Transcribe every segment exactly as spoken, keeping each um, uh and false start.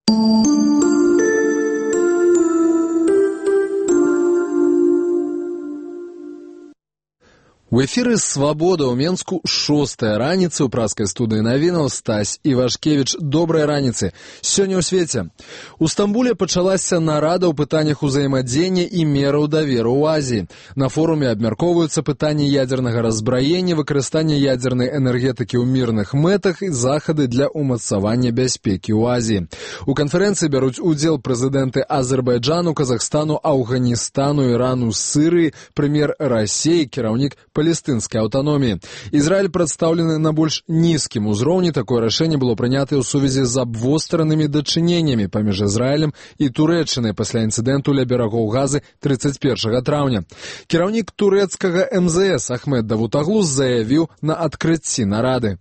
У эфіры «Свабода» ў Менску шостая раніцы ў праскай студыі навінаў Стась Івашкевіч. Добрай раніцы. Сёння ў свеце. У Стамбуле пачалася нарада ў пытаннях узаемадзеяння і мераў даверу ў Азіі. На форуме абмяркоўваюцца пытанні ядзернага раззбраення, выкарыстання ядзернай энергетыкі ў мірных мэтах і захады для ўмацавання бяспекі ў Азіі. У канферэнцыі бяруць удзел прэзідэнты Азербайджану, Казахстану, Афганістану, Ірану, Сырыі, прэм'ер Расіі, кіраўнік палестынскай аўтаноміі. Ізраіль прадстаўлены на больш нізкім узроўні. Такое рашэнне было прынятае ў сувязі з абвостранымі дачыненнямі паміж Ізраілем і Турэччынай пасля інцыдэнту ля берагоў Газы трыццаць першага траўня. Кіраўнік турэцкага эм зэ эс Ахмед Давутаглу заявіў на адкрыцці нарады.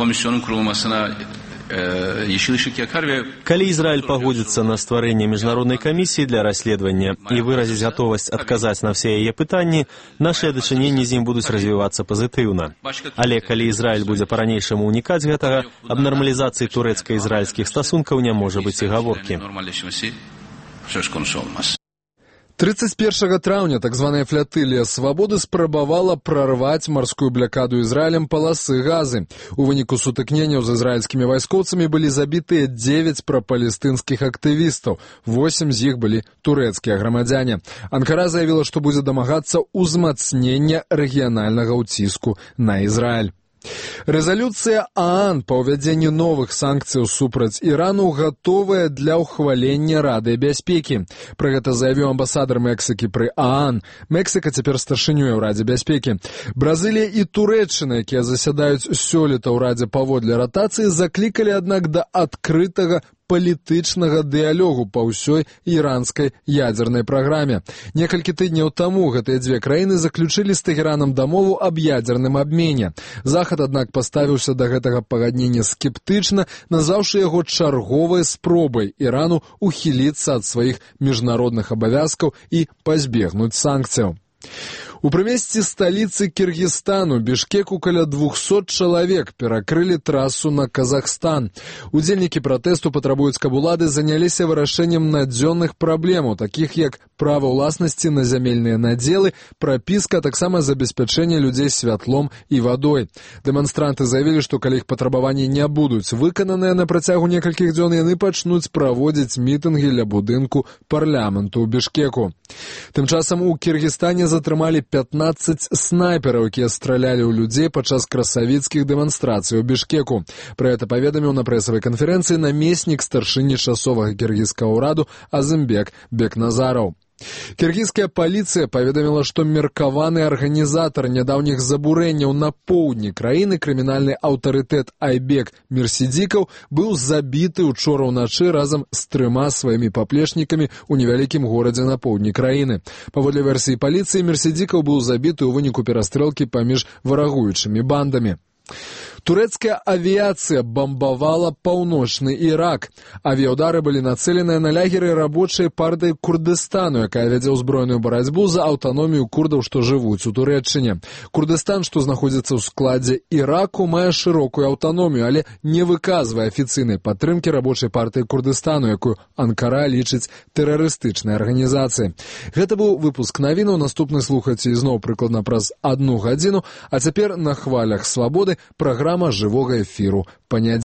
Калі Ізраіль пагодзіцца на стварэнне міжнароднай камісіі для расследавання і выразіць гатовасць адказаць на ўсе яе пытанні, нашыя дачыненні з ім будуць развівацца пазітыўна. Але калі Ізраіль будзе па-ранейшаму ўнікаць гэтага, аб нармалізацыі турэцка-ізраільскіх стасункаў не можа быць і гаворкі. трыццаць першага траўня так званая флатылія свабоды спрабавала прарваць марскую блякаду Ізраілем паласы Газы. У выніку сутыкненняў з ізраільскімі вайскоўцамі былі забітыя дзевяць прапалестынскіх актывістаў. Восем з іх былі турэцкія грамадзяне. Анкара заявіла, што будзе дамагацца ўзмацнення рэгіянальнага ўціску на Ізраіль. Рэзалюцыя ААН па ўвядзенні новых санкцыяў супраць Ірану гатовая для ўхвалення Рады бяспекі. Пра гэта заявіў амбасадар Мексікі пры ААН. Мексіка цяпер старшынюе ў Радзе бяспекі. Бразылія і Турэччына, якія засядаюць сёлета ў Радзе паводле ратацыі, заклікалі, аднак, да адкрытага палітычнага дыялогу па ўсёй іранскай ядзернай праграме. Некалькі тыдняў таму гэтыя дзве краіны заключылі з Тэхеранам дамову аб ядзерным абмене. Захад, аднак, паставіўся да гэтага пагаднення скептычна, назваўшы яго чарговай спробай Ірану ухіліцца ад сваіх міжнародных абавязкаў і пазбегнуць санкцыяў. У прымесці сталіцы Кіргізстану Бішкеку каля двухсот чалавек перакрылі трасу на Казахстан. Удзельнікі пратэсту патрабуюць, каб улады заняліся вырашэннем надзённых праблемаў, такіх як права ўласнасці на зямельныя надзелы, прапіска, а таксама забеспячэнне людзей святлом і вадой. Дэманстранты заявілі, што калі іх патрабаванні не будуць выкананыя на працягу некалькіх дзён, яны пачнуць праводзіць мітынгі ля будынку парламенту ў Бішкеку. Тым часам у Кіргізстане затрымалі пятнаццаць снайпераў, якія стралялі ў людзей падчас красавіцкіх дэманстрацый у Бішкеку. Пра гэта паведаміў на прэсавай канферэнцыі намеснік старшыні часовага кіргізскага ўраду Азымбек Бекназараў. Кіргізская паліцыя паведаміла, што меркаваны арганізатар нядаўніх забурэнняў на поўдні краіны, крымінальны аўтарытэт Айбек Мирсидикаў, быў забіты учора ўначы разам з трыма сваімі паплечнікамі ў невялікім горадзе на поўдні краіны. Паводле версіі паліцыі, Мирсидикаў быў забіты ў выніку перастрэлкі паміж варагуючымі бандамі. Турэцкая авіяцыя бамбавала паўночны Ірак. Авіяудары былі нацэленыя на лягеры рабочай партыі Курдыстану, якая вядзе ўзброеную барацьбу за аўтаномію курдаў, што жывуць у Турэччыне. Курдыстан, што знаходзіцца ў складзе Іраку, мае шырокую аўтаномію, але не выказвае афіцыйнай падтрымкі рабочай партыі Курдыстану, якую Анкара лічыць тэрарыстычнай арганізацыяй. Гэта быў выпуск навінаў. Наступны слухайце ізноў прыкладна праз адну гадзіну, а цяпер на хвалях свабоды праграма жывога эфіру. Панядзелак.